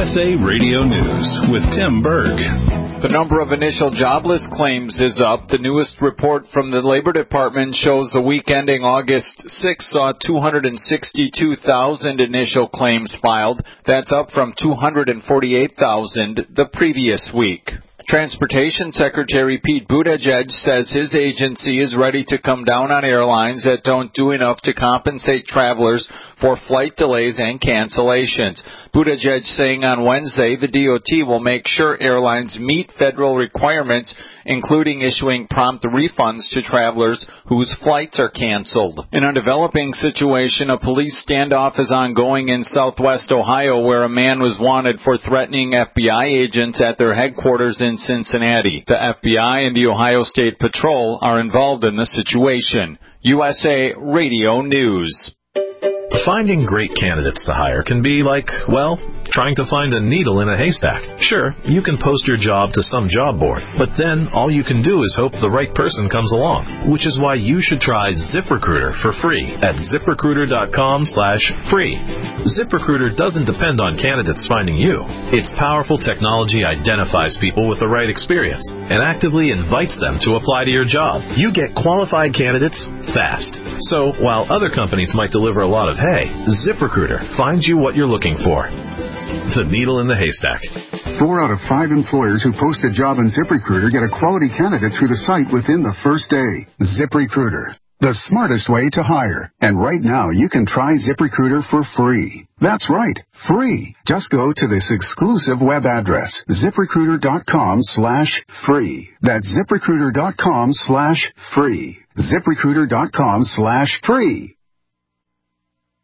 USA Radio News with Tim Berg. The number of initial jobless claims is up. The newest report from the Labor Department shows the week ending August 6 saw 262,000 initial claims filed. That's up from 248,000 the previous week. Transportation Secretary Pete Buttigieg says his agency is ready to come down on airlines that don't do enough to compensate travelers for flight delays and cancellations. Buttigieg saying on Wednesday the DOT will make sure airlines meet federal requirements, including issuing prompt refunds to travelers whose flights are canceled. In a developing situation, a police standoff is ongoing in southwest Ohio, where a man was wanted for threatening FBI agents at their headquarters in Cincinnati. The FBI and the Ohio State Patrol are involved in the situation. USA Radio News. Finding great candidates to hire can be like, well, trying to find a needle in a haystack. Sure, you can post your job to some job board, but then all you can do is hope the right person comes along, which is why you should try ZipRecruiter for free at ZipRecruiter.com/free. ZipRecruiter doesn't depend on candidates finding you. Its powerful technology identifies people with the right experience and actively invites them to apply to your job. You get qualified candidates fast. So while other companies might deliver a lot of hay, ZipRecruiter finds you what you're looking for. The needle in the haystack. 4 out of 5 employers who post a job on ZipRecruiter get a quality candidate through the site within the first day. ZipRecruiter, the smartest way to hire. And right now, you can try ZipRecruiter for free. That's right, free. Just go to this exclusive web address, ZipRecruiter.com/free. That's ZipRecruiter.com/free. ZipRecruiter.com/free.